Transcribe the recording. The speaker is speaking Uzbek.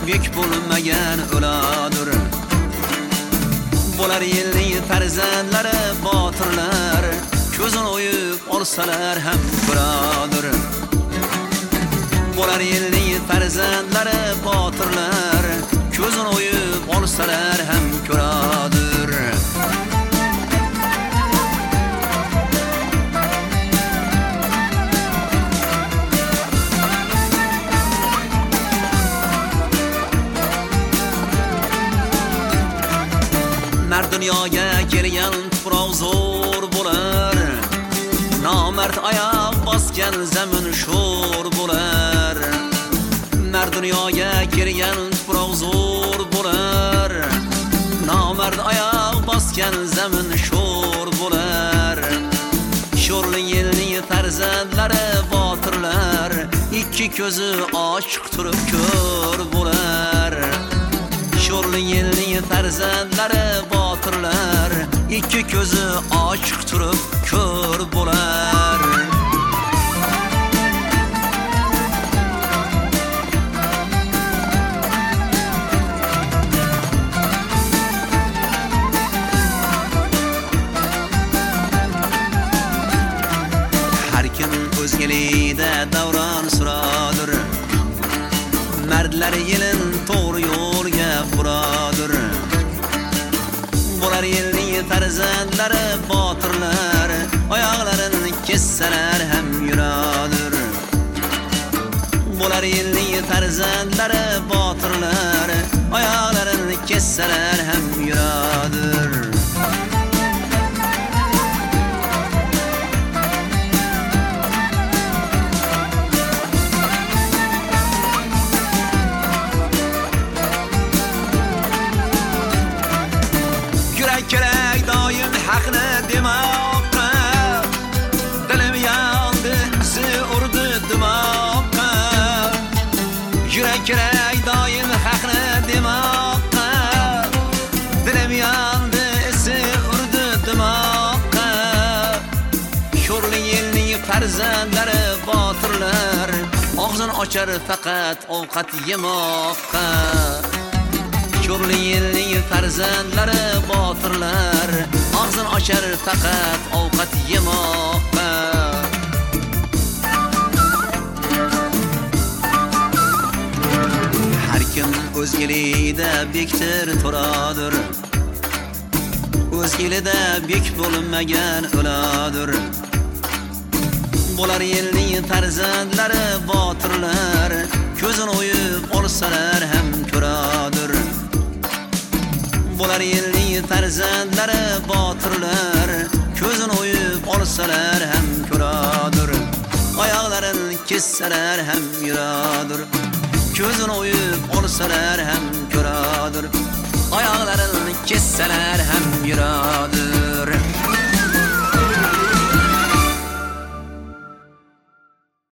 büyük bo'lmagan o'ladir. Bo'lar yelning farzandlari botirlar, ko'zini o'yib olsalar ham ko'radir. Bo'lar yelning farzandlari botirlar, ko'zini o'yib olsalar ham ko'radir. Mard dunyoga kelgan tuproq zo'r bo'lar, nomard oyoq bosgan zamin sho'r bo'lar. Mard dunyoga kelgan tuproq zo'r bo'lar, nomard oyoq bosgan zamin sho'r bo'lar. Sho'rli yelning farzandlari botirlar, ikki ko'zi ochiq turib ko'r bo'lar. Sho'rli yelning farzandlari botirlar, ikki ko'zi ochiq turib ko'r bo'lar. Har kim o'zgalikda davron suradir, mardlar yelin to'g'ri yo'lga buradir. Bo'lar yelning farzandlari botirlar, oyoqlarini kessalar ham yuradir. Bo'lar yelning farzandlari botirlar, oyoqlarini kessalar ham yuradir. Kerak doim haqni demoqqa, dilim yondi isi urdi dimoqqa. Yurak kerak doim haqni demoqqa, dilim yondi isi urdi dimoqqa. Sho'rli yelning farzandlari botirlar, og'zini ochar faqat ovqat yemoqqa. Sho'rli yelning farzandlari botirlar, og'zini ochar faqat ovqat yemoqqa. Har kim o'zgalikda bektir turadir, o'zgalikda bek bo'lmagan o'ladir. Bo'lar yelning farzandlari botirlar, ko'zini o'yib olsalar ham ko'radir. Bo'lar yelning farzandlari botirlar, ko'zini o'yib olsalar ham ko'radir. Oyoqlarini kessalar ham yuradir. Ko'zini o'yib olsalar ham ko'radir. Oyoqlarini kessalar ham yuradir.